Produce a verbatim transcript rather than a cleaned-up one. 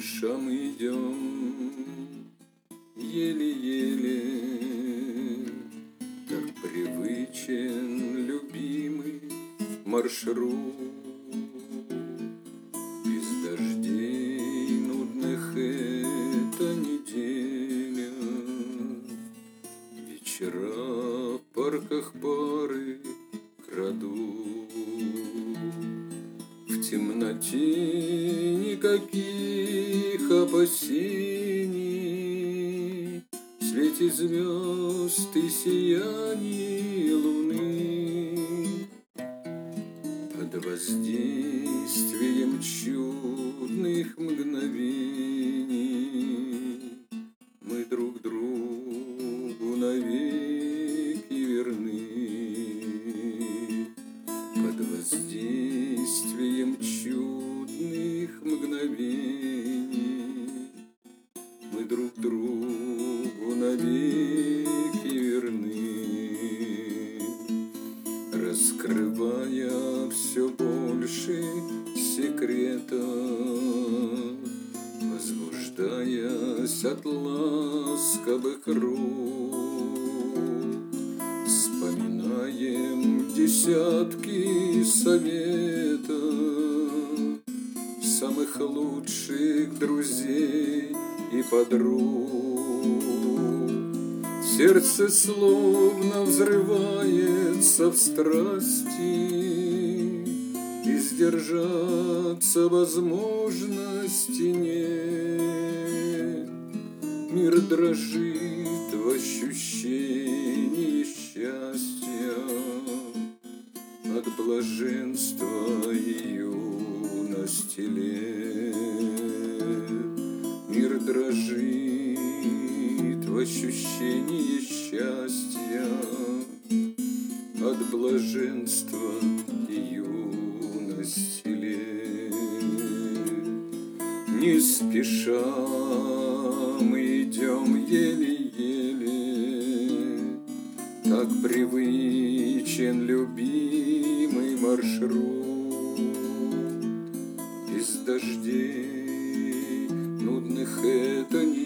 спеша мы идем, еле-еле, так привычен любимый маршрут. Без дождей нудных эта неделя, вечера в парках пары крадут. В темноте никаких опасений, в свете звезд и сиянии луны, под воздействием чудных мгновений мы друг другу навеки верны. Под воздействием чудных мгновений мы друг другу навеки верны, раскрывая все больше секретов, возбуждаясь от ласковых рук. Вспоминаем десятки советов самых лучших друзей и подруг. Сердце словно взрывается в страсти, и сдержаться возможности нет. Мир дрожит в ощущении счастья от блаженства и юности лет. Мир дрожит в ощущении счастья от блаженства и юности лет. Не спеша мы идем еле-еле, так привычен любимый маршрут. Без дождей нудных это не